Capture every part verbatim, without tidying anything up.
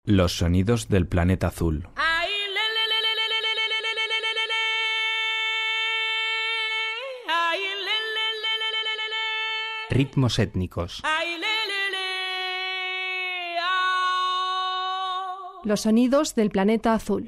Los sonidos del planeta azul. Ritmos étnicos. Los sonidos del planeta azul.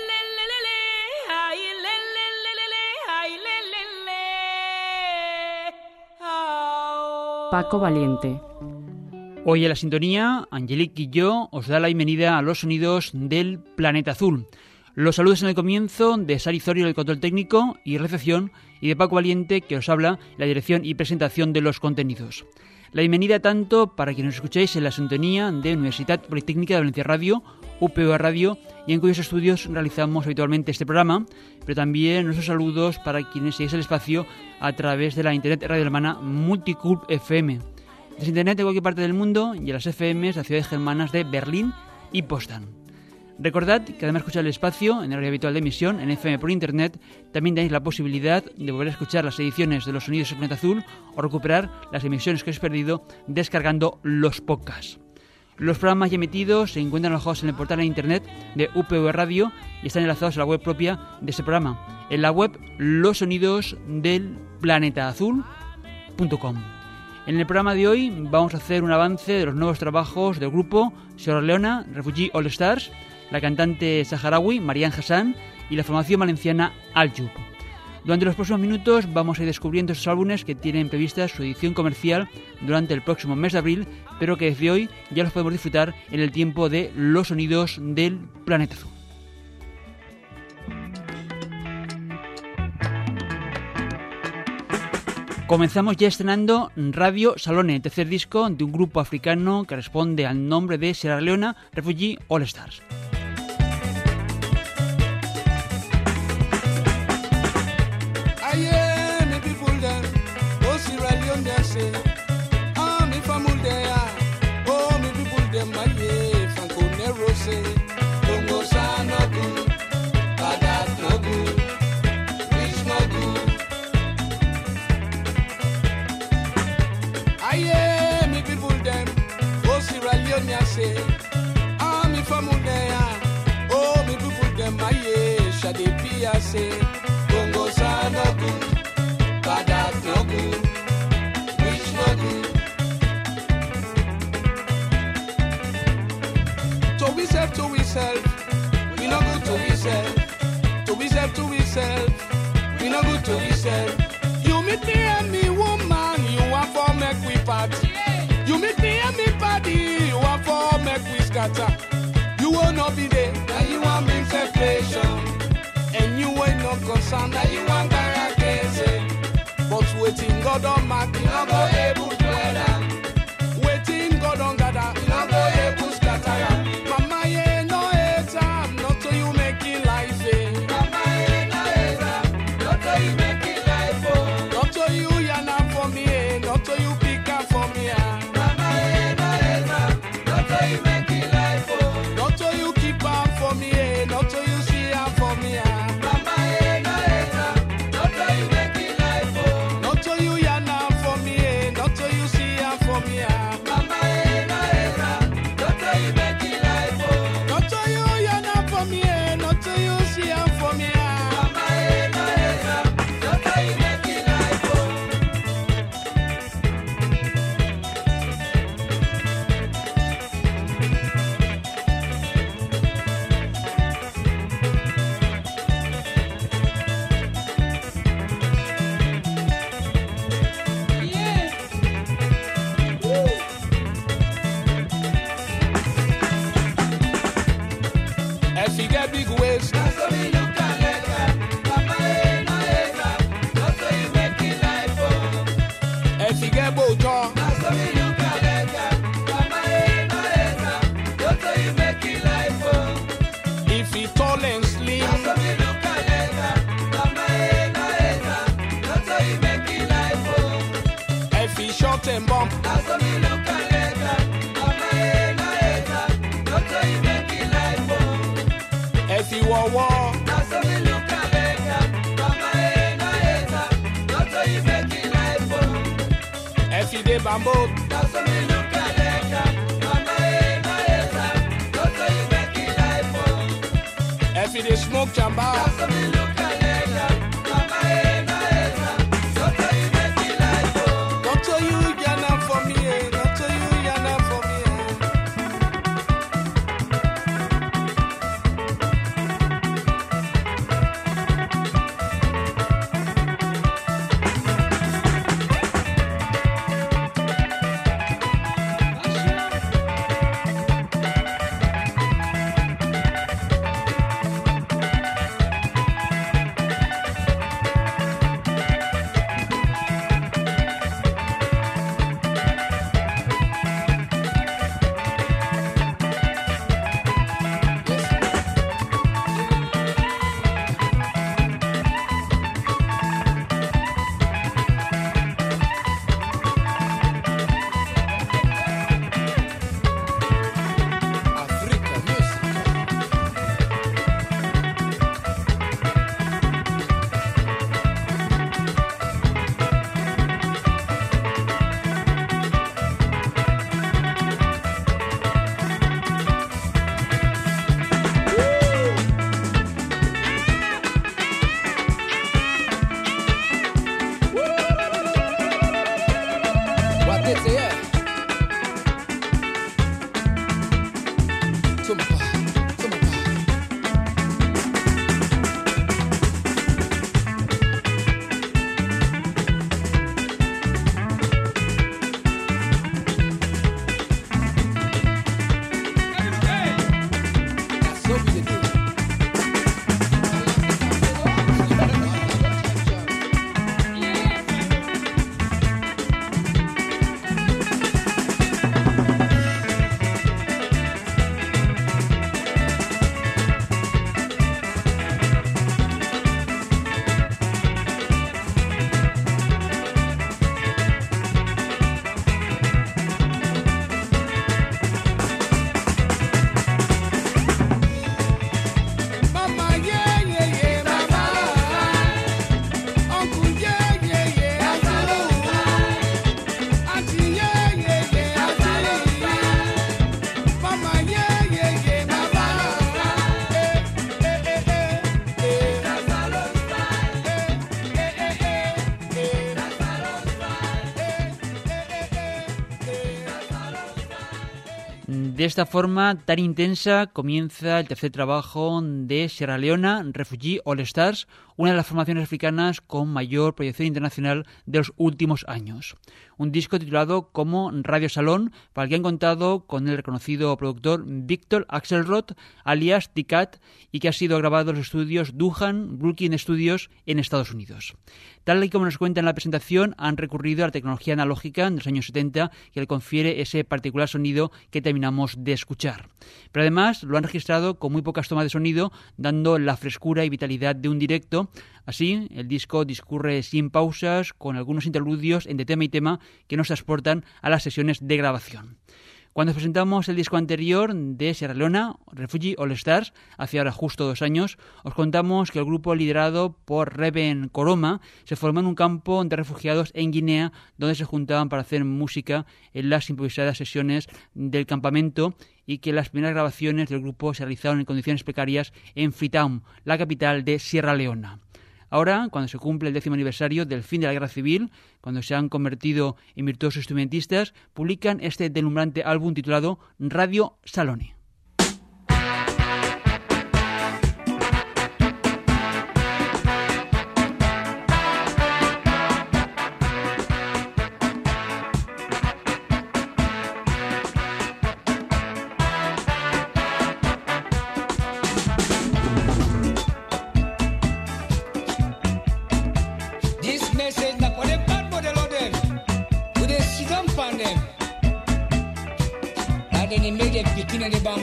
Paco Valiente. Hoy en la sintonía, Angelique y yo os da la bienvenida a los sonidos del planeta azul. Los saludos en el comienzo de Sari Zorio, el control técnico y recepción, y de Paco Valiente, que os habla, la dirección y presentación de los contenidos. La bienvenida tanto para quienes nos escucháis en la sintonía de Universidad Politécnica de Valencia Radio, U P V Radio, y en cuyos estudios realizamos habitualmente este programa, pero también nuestros saludos para quienes seguís el espacio a través de la internet radio hermana Multiculp F M. Desde internet de cualquier parte del mundo y a las F Ms de las ciudades germanas de Berlín y Potsdam. Recordad que además de escuchar el espacio en el horario habitual de emisión en F M por internet, también tenéis la posibilidad de volver a escuchar las ediciones de los sonidos del planeta azul o recuperar las emisiones que os habéis perdido descargando los podcasts. Los programas ya emitidos se encuentran alojados en el portal de internet de U P V Radio y están enlazados a la web propia de ese programa, en la web los sonidos del planeta azul punto com. En el programa de hoy vamos a hacer un avance de los nuevos trabajos del grupo Sierra Leona Refugee All Stars, la cantante saharaui Marianne Hassan y la formación valenciana Aljub. Durante los próximos minutos vamos a ir descubriendo esos álbumes que tienen prevista su edición comercial durante el próximo mes de abril, pero que desde hoy ya los podemos disfrutar en el tiempo de los sonidos del planeta azul. Comenzamos ya estrenando Radio Salone, tercer disco de un grupo africano que responde al nombre de Sierra Leona Refugee All Stars. You will not be there, now you want me separation. And you ain't no concern, now you want barricade. But waiting God on mark, you not go able to weather. Waiting God on gather, you not go able to scatter. Mama, yeah, no hater, not till you make it life, eh. Mama, yeah, no hater, not till you make it life, oh. Not till you yana for me, eh. Not till you pick up for me, ah. Mama, yeah, no hater, not till you make it life, oh. Not till you keep up for me, eh. Not till you see up for me, ah. Mama, yeah, no hater, not till you make it life, oh. Not till you yana for me, eh. Not till you see up for me, ah. Mama, yeah, no hater, not till you make it life, oh. Not till you yana for me, eh. Not till you see up for me, ah. Mama, yeah, no hater, not till you make it life, oh. If you get big waist, that's how you can let her. Mama, eh, no hater, that's how you make it life, oh. If you get bold jaw, that's how you can let her. Mama, eh, no hater, that's how you make it life, oh. If you tall and slim, that's how you can let her. Mama, eh, no hater, that's how you make it life, oh. If you short and bump, that's how you can let her. Mama, eh, no hater, that's how you make it life, oh. If you are war, that's how we look at later. Mama, eh, no hater, that's how you make it life, oh. If you dey bamboo, that's how we look at later. Mama, eh, no hater, that's how you make it life, oh. fi dey smoke jamba. Doctor, you yana for me, eh. Doctor, you yana for me, eh. De esta forma tan intensa comienza el tercer trabajo de Sierra Leona, Refugee All Stars, una de las formaciones africanas con mayor proyección internacional de los últimos años. Un disco titulado como Radio Salón, para el que han contado con el reconocido productor Victor Axelrod, alias T-Cat, y que ha sido grabado en los estudios Duhan Brooklyn Studios en Estados Unidos. Tal y como nos cuenta en la presentación, han recurrido a la tecnología analógica de los años setenta que le confiere ese particular sonido que terminamos de escuchar. Pero además lo han registrado con muy pocas tomas de sonido, dando la frescura y vitalidad de un directo. Así, el disco discurre sin pausas, con algunos interludios entre tema y tema que nos transportan a las sesiones de grabación. Cuando presentamos el disco anterior de Sierra Leona, Refugee All Stars, hace ahora justo dos años, os contamos que el grupo liderado por Reben Koroma se formó en un campo de refugiados en Guinea, donde se juntaban para hacer música en las improvisadas sesiones del campamento, y que las primeras grabaciones del grupo se realizaron en condiciones precarias en Freetown, la capital de Sierra Leona. Ahora, cuando se cumple el décimo aniversario del fin de la Guerra Civil, cuando se han convertido en virtuosos instrumentistas, publican este deslumbrante álbum titulado Radio Salone. Then he made them picking in the bar.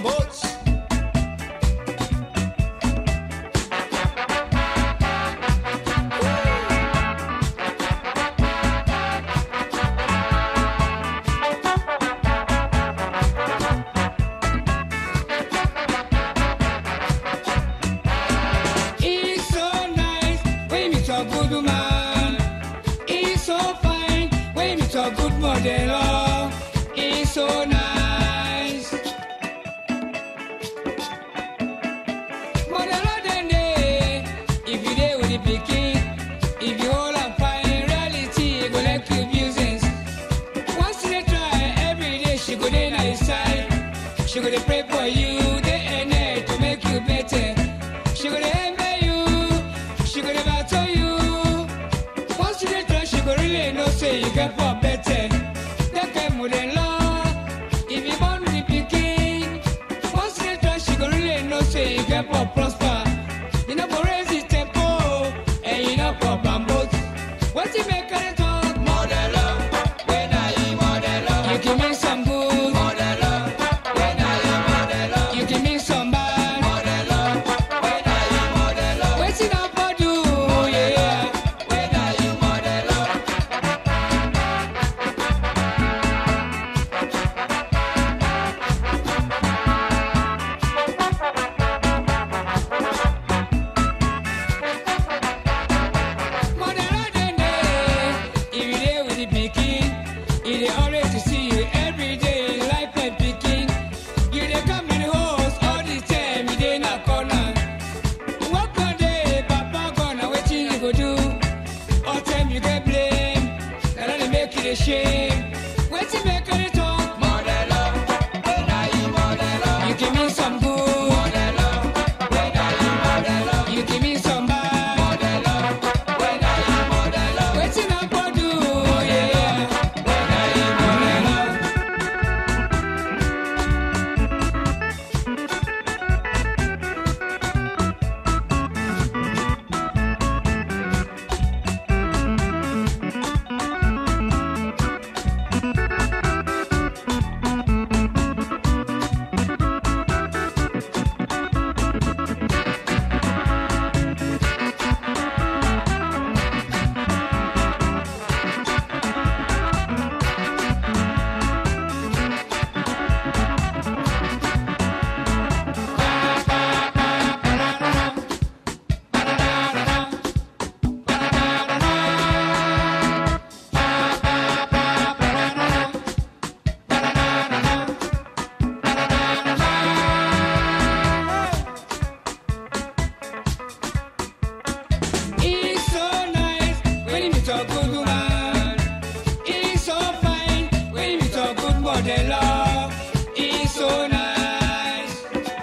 She gonna pray for you day and night to make you better. She gonna envy you, she gonna battle you. Once you get done, she gonna really know say you get for better. That kind more than law. If you born with the king, once you get done, she gonna really know say you get for prosper. You know for raise his tempo, and you know for bamboo. What's he make her talk? Model love, when I am model love. You give me some good. Model love, when I am model love. You give me some bad. Model love, when I am model love. What's it up for do? Yeah, when I am model love. Model love, then day, if you there with the picking, if they always to see you every day, life and picking. You they come in the house all the time, you they not corner. What one day, Papa gonna wait till you go do. All time you get blame, now they make it a shame. Wait till make it talk. Model love, when I am model love. You give me some good. Model love, when I am model love. You give me some bad. Model love, when I am model love. Wait till I go do, yeah, when I am model love. It's so nice when you meet a good woman. It's so fine when you meet a good model. It's so nice.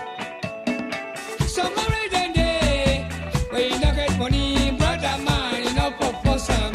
Some married and day when you don't get money, brother man, you know for person.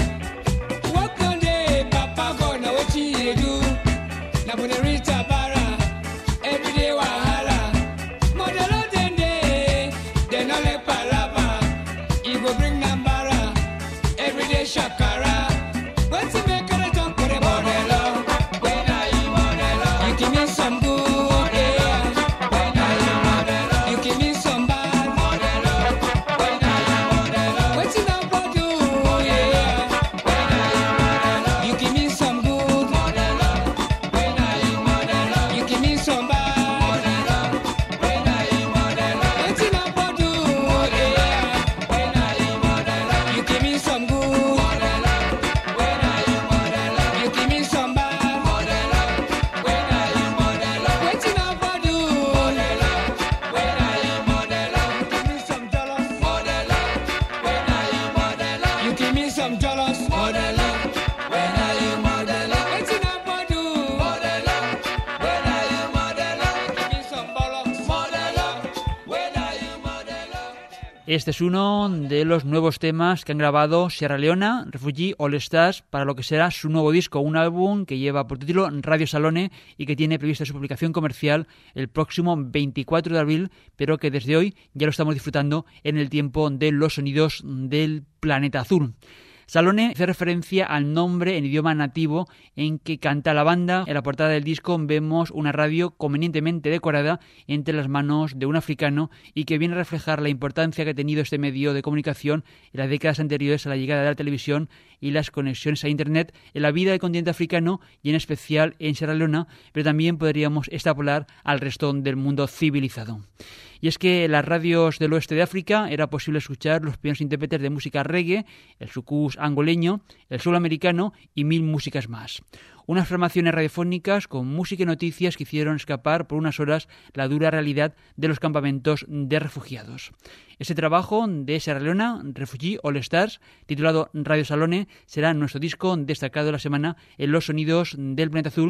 Work one day, Papa gonna what you do. Now when they reach a bara, every day wahala. Model then day, they no let palava. You go bring Nambara, everyday shakara. What's it make her talk for the model? When I am model, you give me some good, yeah. When I am model, you give me some bad. Model, when I am model, what's it up for do, yeah. When I am model, you give me some good. Model, when I am model, you give me some bad. Model, when I am model, what's it up for do, yeah. When I am model, you give me some good. Model, when I am model, you give me some bad. Model, when I am model, what's it up for do? Model, when I am model, you give me some dollars. Model, when I am model, you give me some dollars. Model, when I am model, what's it up for do? Model, when I am model, give me some bollocks. Model, when I am model. Este es uno de los nuevos temas que han grabado Sierra Leona, Refugee All Stars, para lo que será su nuevo disco, un álbum que lleva por título Radio Salone y que tiene prevista su publicación comercial el próximo veinticuatro de abril, pero que desde hoy ya lo estamos disfrutando en el tiempo de los sonidos del planeta azul. Salone hace referencia al nombre en idioma nativo en que canta la banda. En la portada del disco vemos una radio convenientemente decorada entre las manos de un africano y que viene a reflejar la importancia que ha tenido este medio de comunicación en las décadas anteriores a la llegada de la televisión y las conexiones a Internet en la vida del continente africano y en especial en Sierra Leona, pero también podríamos extrapolar al resto del mundo civilizado. Y es que en las radios del oeste de África era posible escuchar los primeros intérpretes de música reggae, el soukous angoleño, el soul americano y mil músicas más. Unas formaciones radiofónicas con música y noticias que hicieron escapar por unas horas la dura realidad de los campamentos de refugiados. Ese trabajo de Sierra Leona, Refugee All Stars, titulado Radio Salone, será nuestro disco destacado de la semana en los sonidos del planeta azul,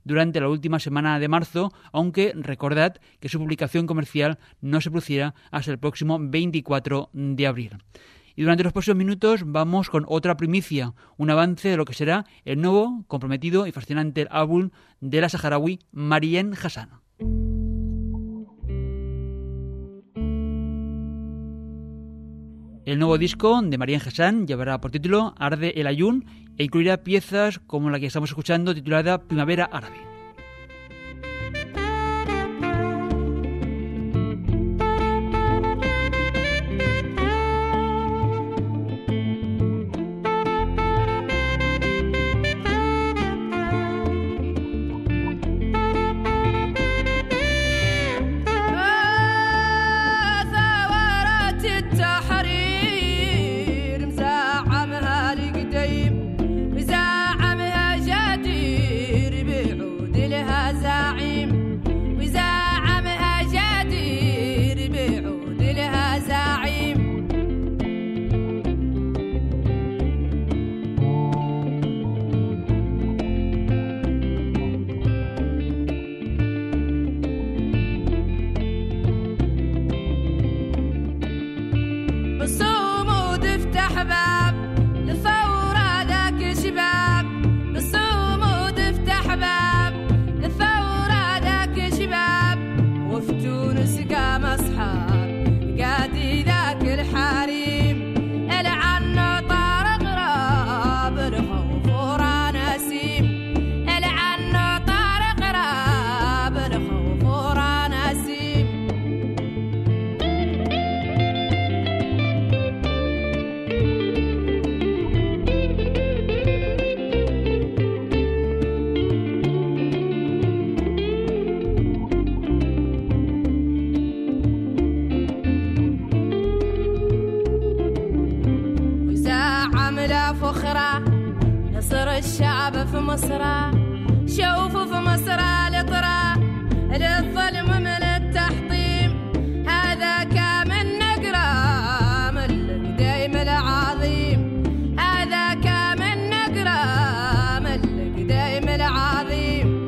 durante la última semana de marzo, aunque recordad que su publicación comercial no se producirá hasta el próximo veinticuatro de abril. Y durante los próximos minutos vamos con otra primicia, un avance de lo que será el nuevo, comprometido y fascinante álbum de la saharaui Mariem Hassan. El nuevo disco de Mariem Hassan llevará por título Arde el Ayun e incluirá piezas como la que estamos escuchando titulada Primavera Árabe. الشعب في مصر شوفوا في مصر لطرا للظلم من التحطيم هذا كامل نقرا من القديم العظيم هذا كامل نقرا من القديم العظيم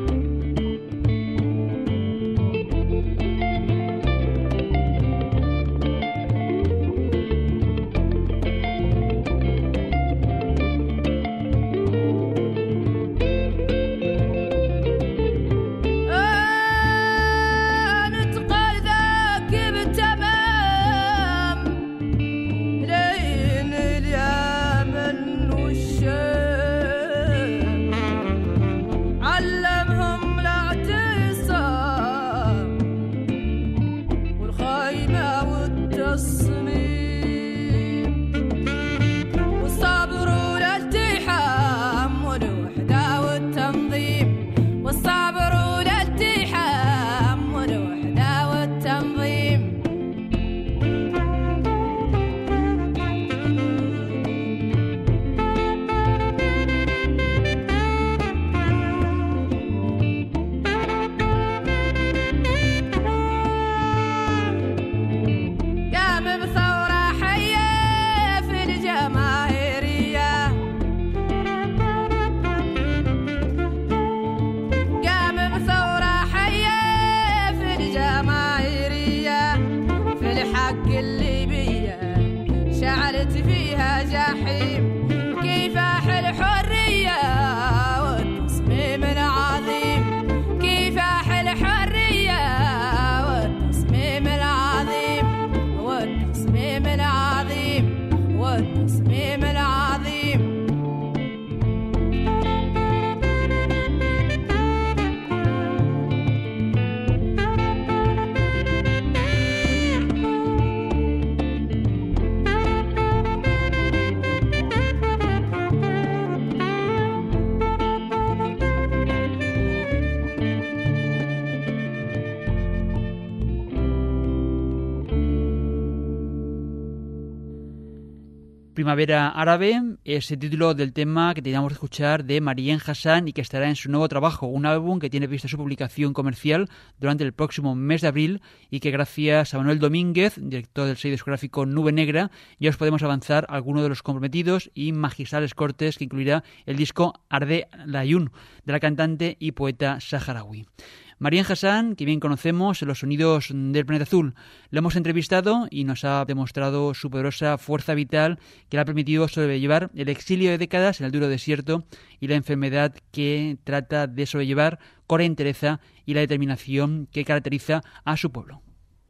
Primavera Árabe es el título del tema que teníamos que escuchar de Marien Hassan y que estará en su nuevo trabajo, un álbum que tiene prevista su publicación comercial durante el próximo mes de abril y que gracias a Manuel Domínguez, director del sello discográfico Nube Negra, ya os podemos avanzar algunos de los comprometidos y magistrales cortes que incluirá el disco Arde Layún de la cantante y poeta saharaui. Marien Hassan, que bien conocemos en los sonidos del Planeta Azul, lo hemos entrevistado y nos ha demostrado su poderosa fuerza vital que le ha permitido sobrellevar el exilio de décadas en el duro desierto y la enfermedad que trata de sobrellevar con la entereza y la determinación que caracteriza a su pueblo.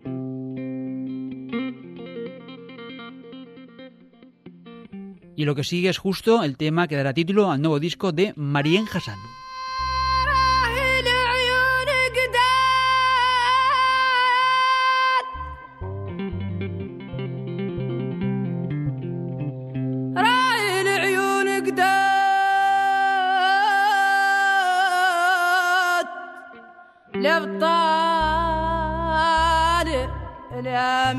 Y lo que sigue es justo el tema que dará título al nuevo disco de Marien Hassan. الأبطال لا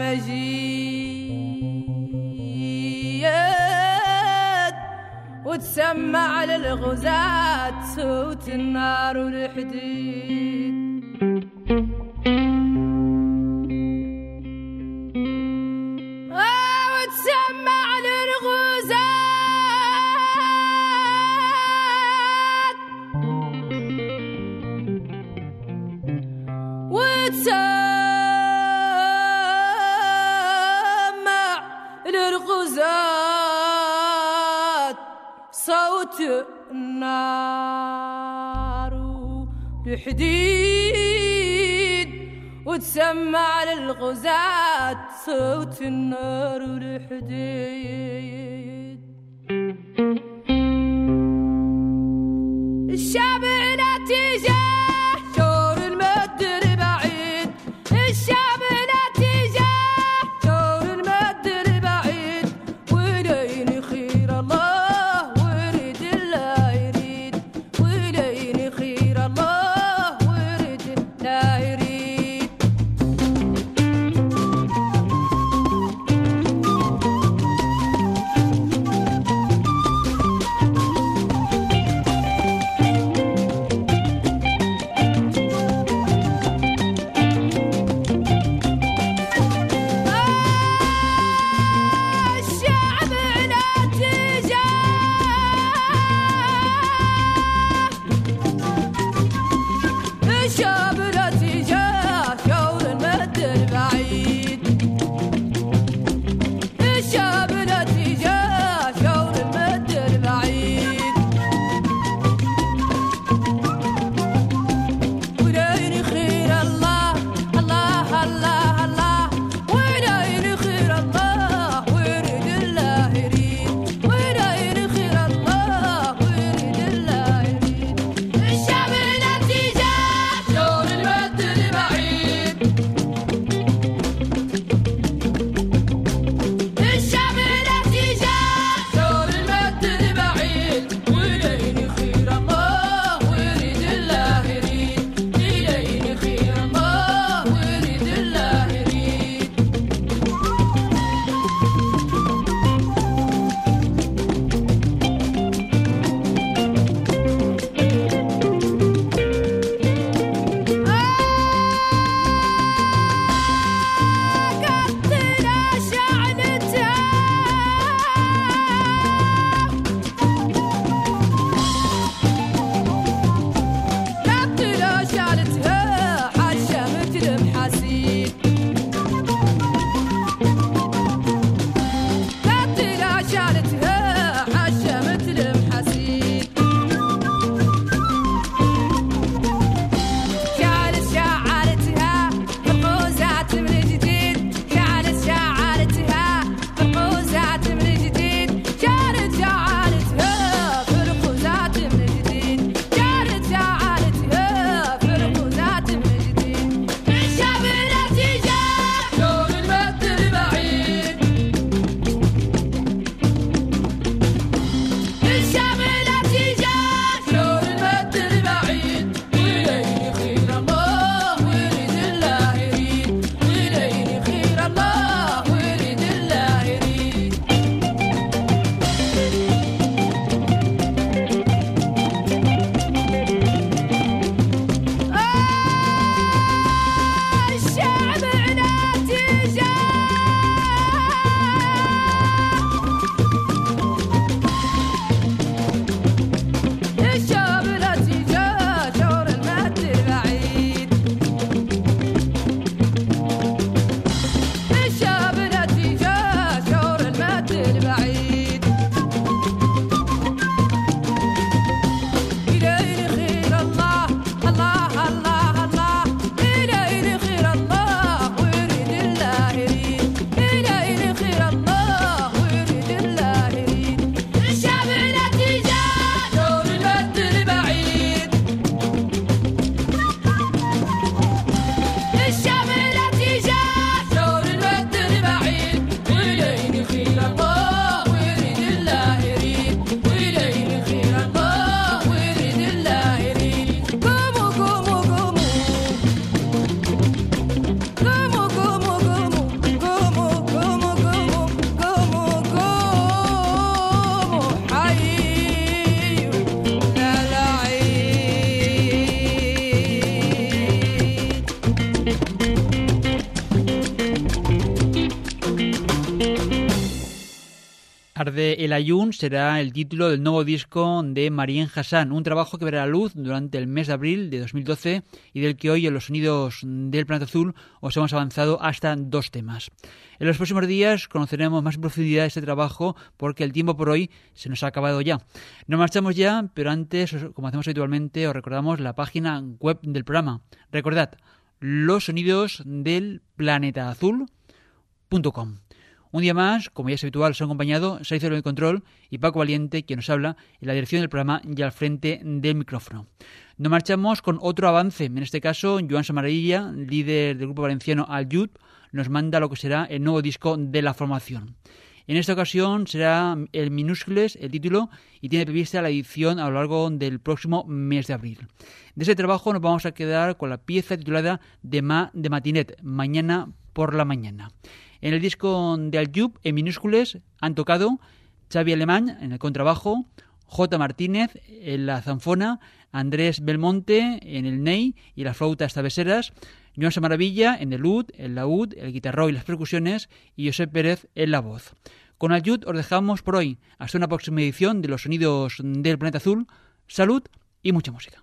مجيد وتسمع للغزاة صوت النار والحديد وتسمع للغزاة وتسمع للغزاة صوت النار والحديد وتسمع للغزاة صوت النار والحديد الشعب لا تجاه الشعب لا تجاه دور المد البعيد ولين خير الله ورد الله يريد ولين خير الله ورد الله يريد tarde el Ayun será el título del nuevo disco de Marien Hassan, un trabajo que verá la luz durante el mes de abril de dos mil doce y del que hoy en los sonidos del Planeta Azul os hemos avanzado hasta dos temas. En los próximos días conoceremos más en profundidad este trabajo porque el tiempo por hoy se nos ha acabado ya. Nos marchamos ya, pero antes, como hacemos habitualmente, os recordamos la página web del programa. Recordad, los sonidos del planeta azul punto com. Un día más, como ya es habitual, os ha acompañado Sari Zorio en el control y Paco Valiente, quien nos habla en la dirección del programa y al frente del micrófono. Nos marchamos con otro avance, en este caso, Joan Samaravilla, líder del grupo valenciano Al Yud, nos manda lo que será el nuevo disco de la formación. En esta ocasión será el Minúscules el título y tiene prevista la edición a lo largo del próximo mes de abril. De ese trabajo nos vamos a quedar con la pieza titulada Demà de Matinet, mañana por la mañana. En el disco de Al Yud, en minúsculas, han tocado Xavi Alemany en el contrabajo, J. Martínez en la zanfona, Andrés Belmonte en el ney y las flautas traveseras, Joan Samaravilla en el ud, el laúd, el guitarró y las percusiones y Josep Pérez en la voz. Con Al Yud os dejamos por hoy. Hasta una próxima edición de los sonidos del Planeta Azul. Salud y mucha música.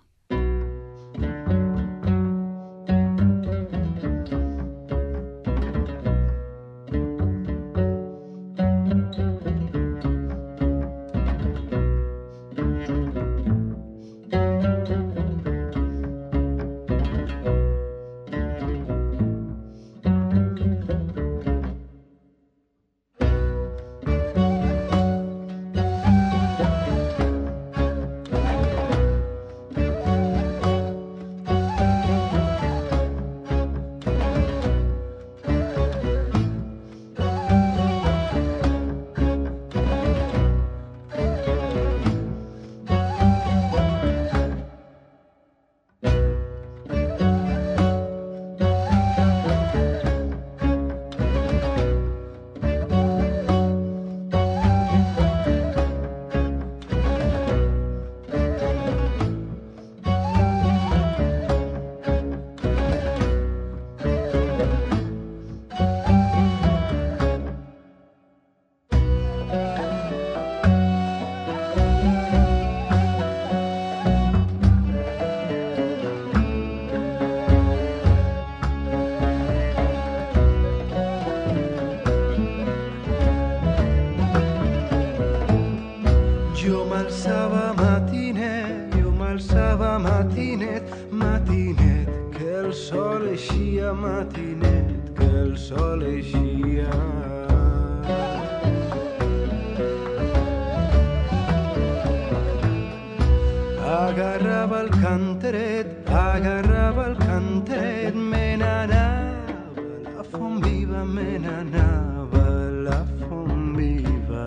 Matinet, que el sol eixia. Agarrava el canteret, agarrava el canteret, me n'anava, la font viva me n'anava, la font viva.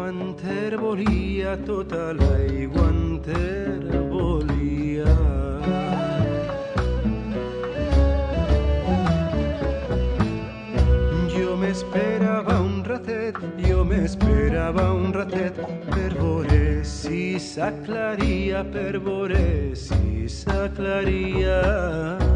enter volia, tota l'aigua enter volia. Jo m'esperava un ratet, jo m'esperava un ratet per veure si s'aclaria, per veure si s'aclaria.